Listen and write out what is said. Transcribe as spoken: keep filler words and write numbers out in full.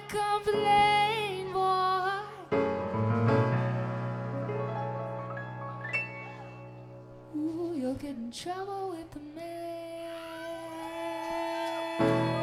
complain, boy. Ooh, you'll get in trouble with the man.